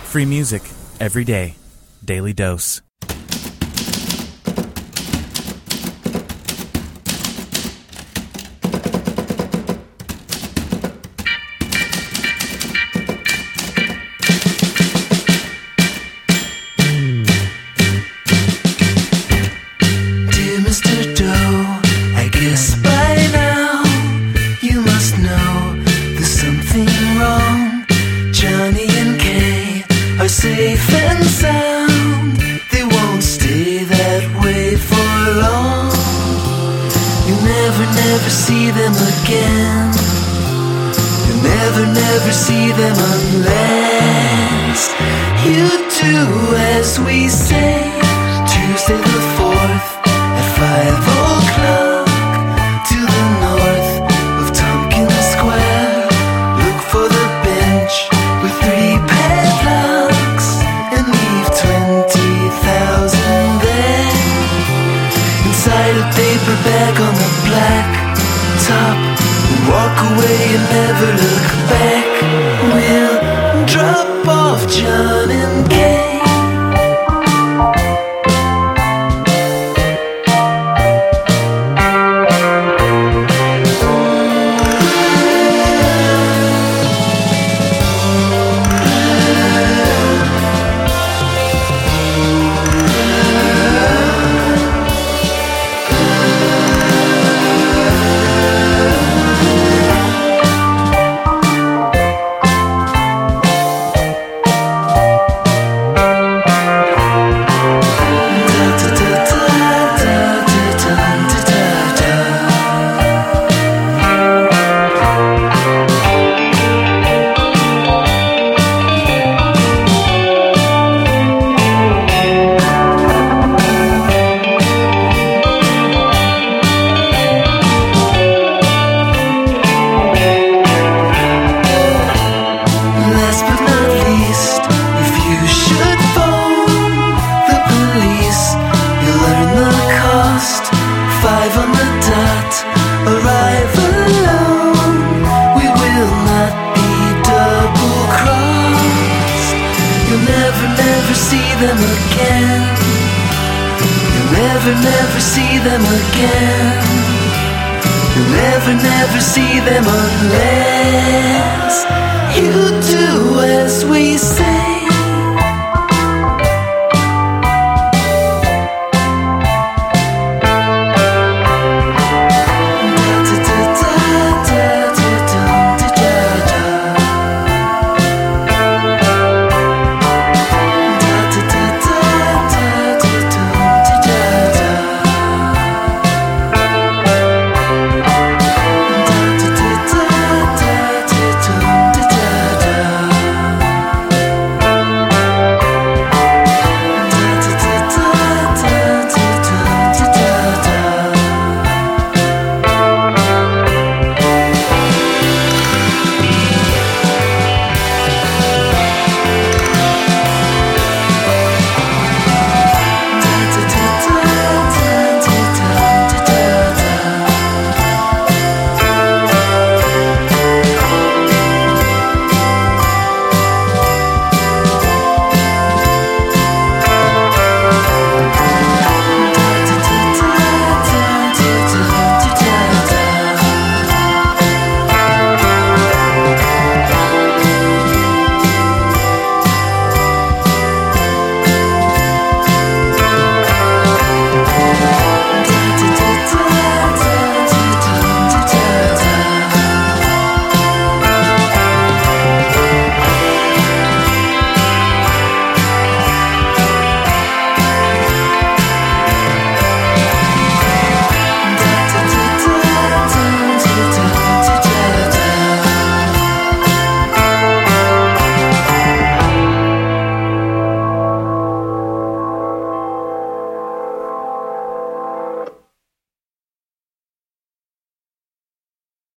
Free music every day. Daily Dose. Safe and sound, they won't stay that way for long. You never see them again. You never see them unless you do as we say. Tuesday the 4th at 5 o'clock to the north of Tompkins Square. Look for the bench with 3 padlocks and leave 20,000 there. Inside a paper bag on the black top. Walk away and never look back. We'll drop off John and Kay. Never see them again. You'll never see them unless